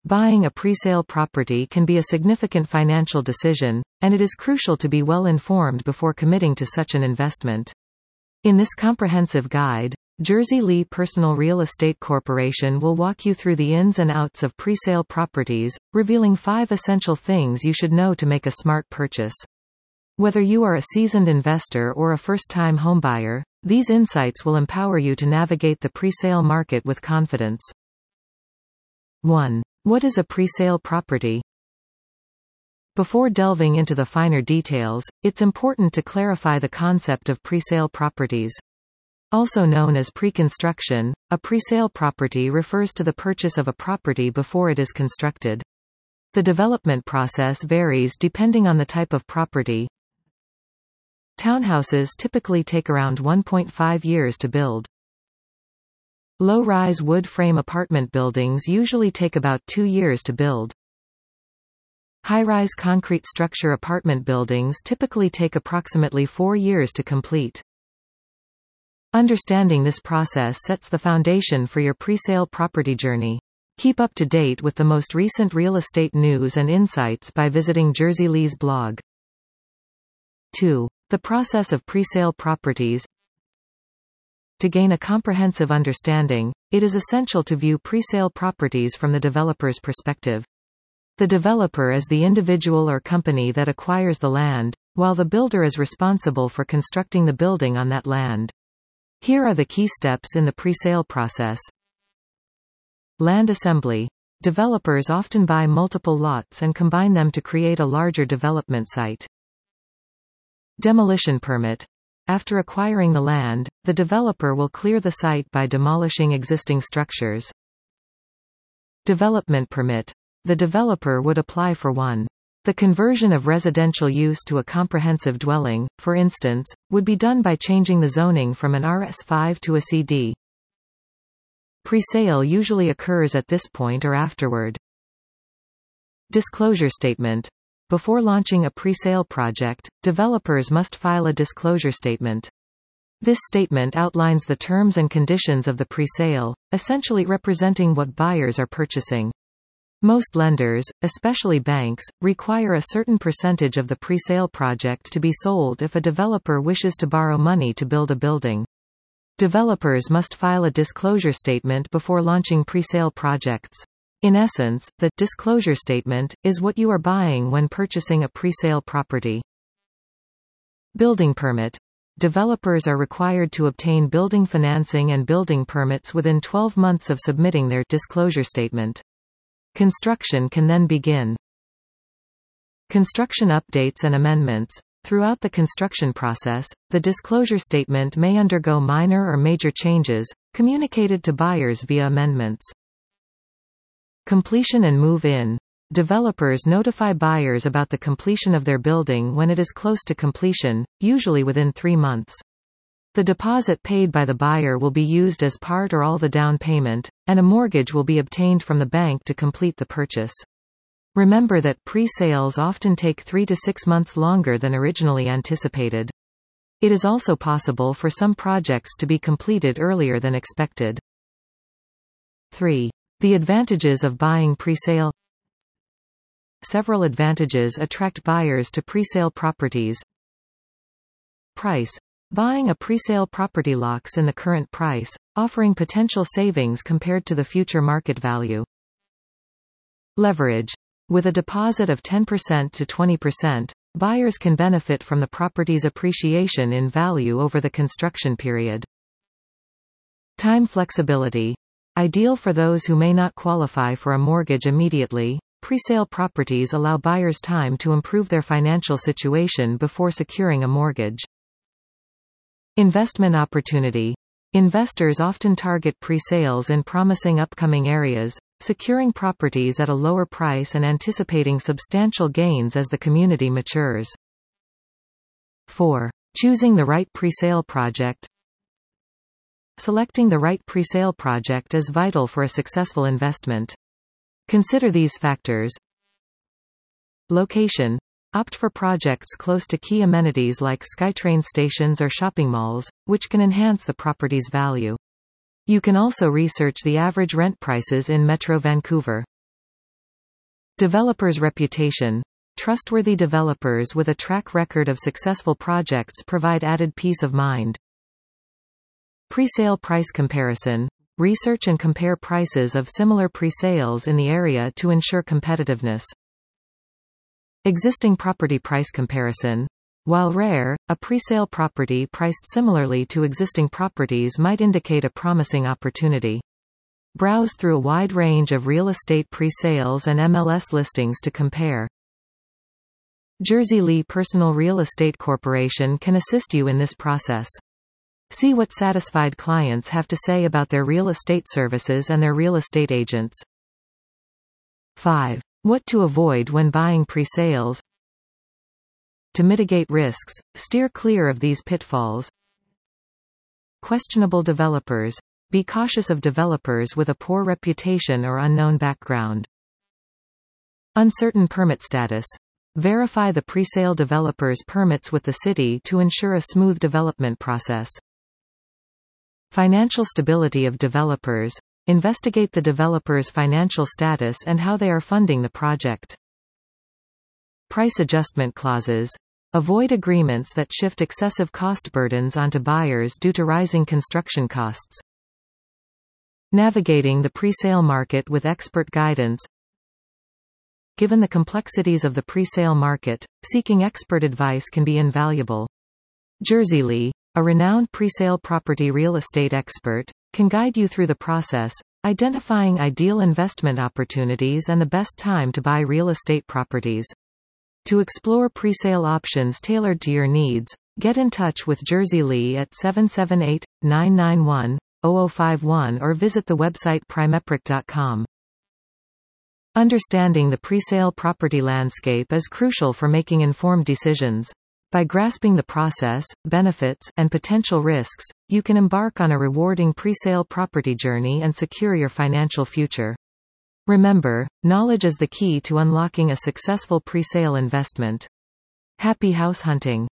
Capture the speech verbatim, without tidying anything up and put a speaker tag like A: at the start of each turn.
A: Buying a presale property can be a significant financial decision, and it is crucial to be well informed before committing to such an investment. In this comprehensive guide, Jersey Lee Personal Real Estate Corporation will walk you through the ins and outs of presale properties, revealing five essential things you should know to make a smart purchase. Whether you are a seasoned investor or a first-time homebuyer, these insights will empower you to navigate the presale market with confidence. one. What is a presale property? Before delving into the finer details, it's important to clarify the concept of presale properties. Also known as pre-construction, a presale property refers to the purchase of a property before it is constructed. The development process varies depending on the type of property. Townhouses typically take around one point five years to build. Low-rise wood frame apartment buildings usually take about two years to build. High-rise concrete structure apartment buildings typically take approximately four years to complete. Understanding this process sets the foundation for your presale property journey. Keep up to date with the most recent real estate news and insights by visiting Jersey Lee's blog. two. The process of presale properties. To gain a comprehensive understanding, it is essential to view presale properties from the developer's perspective. The developer is the individual or company that acquires the land, while the builder is responsible for constructing the building on that land. Here are the key steps in the presale process. Land assembly. Developers often buy multiple lots and combine them to create a larger development site. Demolition permit. After acquiring the land, the developer will clear the site by demolishing existing structures. Development permit. The developer would apply for one. The conversion of residential use to a comprehensive dwelling, for instance, would be done by changing the zoning from an R S five to a C D. Presale usually occurs at this point or afterward. Disclosure statement. Before launching a presale project, developers must file a disclosure statement. This statement outlines the terms and conditions of the presale, essentially representing what buyers are purchasing. Most lenders, especially banks, require a certain percentage of the presale project to be sold if a developer wishes to borrow money to build a building. Developers must file a disclosure statement before launching presale projects. In essence, the disclosure statement is what you are buying when purchasing a presale property. Building permit. Developers are required to obtain building financing and building permits within twelve months of submitting their disclosure statement. Construction can then begin. Construction updates and amendments. Throughout the construction process, the disclosure statement may undergo minor or major changes, communicated to buyers via amendments. Completion and move-in. Developers notify buyers about the completion of their building when it is close to completion, usually within three months. The deposit paid by the buyer will be used as part or all the down payment, and a mortgage will be obtained from the bank to complete the purchase. Remember that pre-sales often take three to six months longer than originally anticipated. It is also possible for some projects to be completed earlier than expected. three. The advantages of buying presale. Several advantages attract buyers to presale properties. Price. Buying a presale property locks in the current price, offering potential savings compared to the future market value. Leverage. With a deposit of ten percent to twenty percent, buyers can benefit from the property's appreciation in value over the construction period. Time flexibility. Ideal for those who may not qualify for a mortgage immediately, presale properties allow buyers time to improve their financial situation before securing a mortgage. Investment opportunity. Investors often target presales in promising upcoming areas, securing properties at a lower price and anticipating substantial gains as the community matures. four. Choosing the right presale project. Selecting the right presale project is vital for a successful investment. Consider these factors. Location. Opt for projects close to key amenities like SkyTrain stations or shopping malls, which can enhance the property's value. You can also research the average rent prices in Metro Vancouver. Developer's reputation. Trustworthy developers with a track record of successful projects provide added peace of mind. Pre-sale price comparison. Research and compare prices of similar pre-sales in the area to ensure competitiveness. Existing property price comparison. While rare, a pre-sale property priced similarly to existing properties might indicate a promising opportunity. Browse through a wide range of real estate pre-sales and M L S listings to compare. Jersey Lee Personal Real Estate Corporation can assist you in this process. See what satisfied clients have to say about their real estate services and their real estate agents. five. What to avoid when buying pre-sales. To mitigate risks, steer clear of these pitfalls. Questionable developers. Be cautious of developers with a poor reputation or unknown background. Uncertain permit status. Verify the pre-sale developer's permits with the city to ensure a smooth development process. Financial stability of developers. Investigate the developer's financial status and how they are funding the project. Price adjustment clauses. Avoid agreements that shift excessive cost burdens onto buyers due to rising construction costs. Navigating the pre-sale market with expert guidance. Given the complexities of the pre-sale market, seeking expert advice can be invaluable. Jersey Lee, a renowned pre-sale property real estate expert, can guide you through the process, identifying ideal investment opportunities and the best time to buy real estate properties. To explore pre-sale options tailored to your needs, get in touch with Jersey Lee at seven seven eight, nine nine one, zero zero five one or visit the website primepric dot com. Understanding the pre-sale property landscape is crucial for making informed decisions. By grasping the process, benefits, and potential risks, you can embark on a rewarding pre-sale property journey and secure your financial future. Remember, knowledge is the key to unlocking a successful pre-sale investment. Happy house hunting!